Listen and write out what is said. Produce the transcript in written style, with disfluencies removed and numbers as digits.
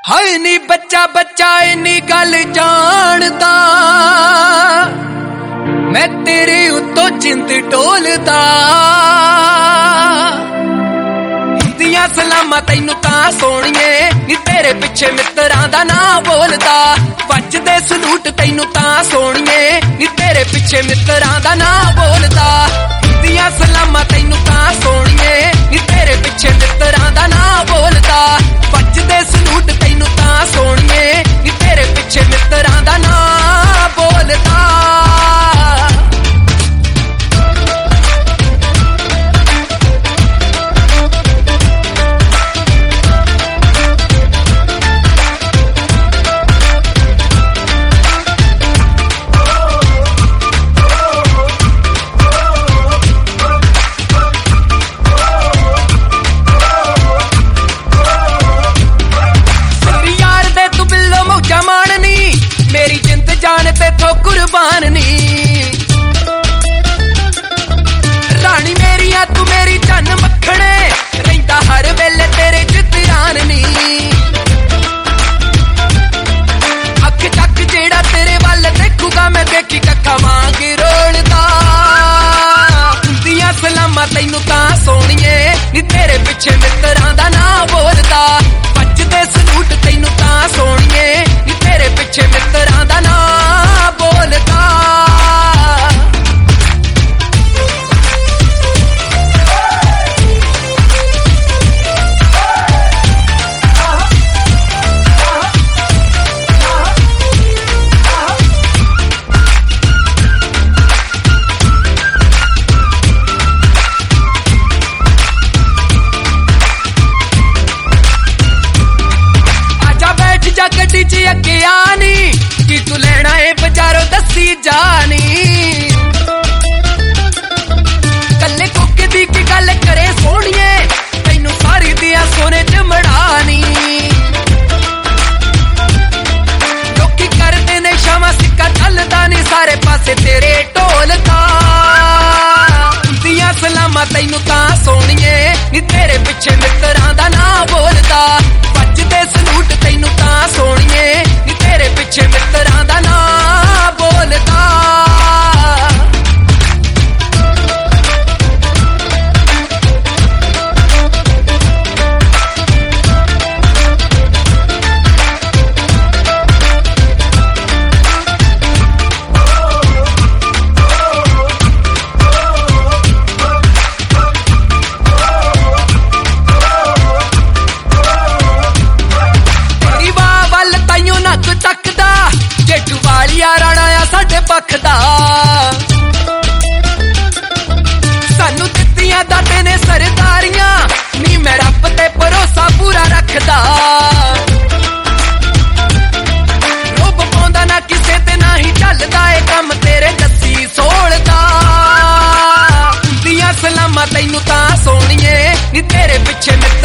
हाय नी बच्चा बच्चा इन्नी गल जानदा मैं तेरे उत्तों जिंद टोलदा दियां सलामां तैनू तां सोहणीए नी तेरे पिछे मित्रां दा ना बोलदा वजदे सलूट तैनू तां सोहणीए नी तेरे पिछे मित्रां दा ना बोलदा दियां सलामां तैनू तां सोहणीए नी तेरे पिछे मित्रां दा ना बोलदा वजदे सलूट तैनू तां सोहणीए नी तेरे पिछे मित्रां दा ना बोलदा कुर्बान नी रानी मेरिया तू मेरी जान मखणे रहिंदा हर वेले तेरे च ध्यान नी अख तक जेड़ा तेरे वल देखूगा मैं देखी कक्खा वांग रोलदा दियां सलामां तैनू तां सोहणीए नी तेरे पिछे मित्रां दा ना बोलदा वजदे सलूट तैनू तां सोहणीए नी तेरे पिछे मित्रां दा ना बोलदा आजा बैठ जा गड्डी च अगे आनी की तू लेना है बजारों दसी जानी कल्ले कोके दी की गल करे सोहणीए तैनू सारी दिया सोने च मड़ानी लोकी करदे ने शामा सिक्का चलदा नी सारे पासे तेरे ढोलदा दियां सलामां तैनू तां सोहणीए नी तेरे पिछे मित्रां दा ना बोलदा वजदे सलूट तैनू तां सोहणीए नी तेरे पिछे मित्रां दा ना बोलदा पखदा सानू दित्तियां दाते ने सरदारियां नी मैं रब ते भरोसा पूरा रखदा रोब पाउंदा ना किसे ते ना ही चलदा ए कम तेरे दसी सोलदा दियां सलामां तैनू तां सोहणीए नी तेरे पिछे